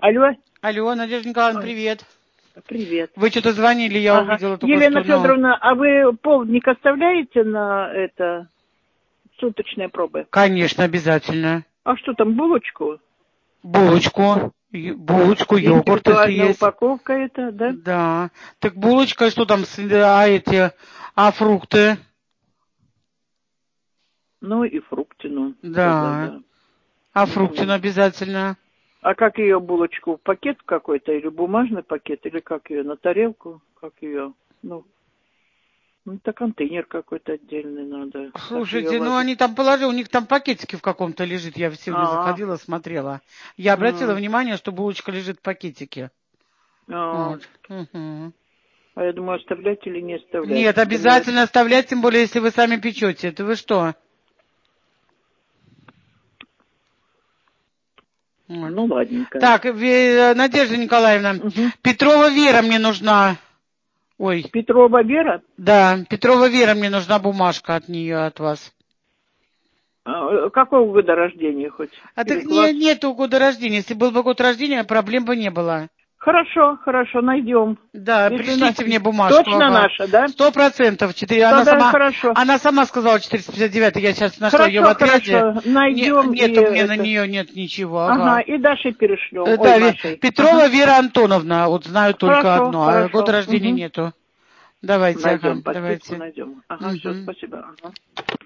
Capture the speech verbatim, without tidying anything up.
Алло. Алло, Надежда Николаевна, Ой. привет. Привет. Вы что-то звонили, я ага. увидела только Елена что. Но... Федоровна, а вы полдник оставляете на это суточные пробы? Конечно, обязательно. А что там, булочку? Булочку, булочку, йогурт, если есть. Упаковка это, да? Да. Так булочка, что там, а эти, а фрукты? Ну и фрукты, ну. Да. Да, да, да. А фрукты, ну, обязательно. А как ее булочку? Пакет какой-то или бумажный пакет? Или как ее, на тарелку? Как ее? Ну, ну это контейнер какой-то отдельный надо. Слушайте, ну они там положили, у них там пакетики в каком-то лежит. Я сегодня А-а. заходила, смотрела. Я обратила А-а. внимание, что булочка лежит в пакетике. Вот. Угу. А я думаю, оставлять или не оставлять? Нет, обязательно думаю... оставлять, тем более, если вы сами печете. Это вы что? Вот. Ну, ладненько. Так, Надежда Николаевна, угу. Петрова Вера мне нужна. Ой. Петрова Вера? Да, Петрова Вера, мне нужна бумажка от нее, от вас. А, какого года рождения хоть? А так не, нету года рождения. Если был бы год рождения, проблем бы не было. Хорошо, хорошо, найдем. Да, если пришлите на... мне бумажку. Точно ага. Наша, да? Сто процентов. Она да, сама, хорошо. Она сама сказала четыреста пятьдесят девять, я сейчас нашла хорошо, ее в отряде. Хорошо, найдем. Не, нет, и у меня это... на нее нет ничего. Ага, ага. и Даше перешлем. Да, Ой, Машей. Петрова ага. Вера Антоновна, вот знаю только хорошо, одно, хорошо. а года рождения угу. нету. Давайте, найдем, ага, давайте. найдем. Ага, угу. Все, спасибо. Ага.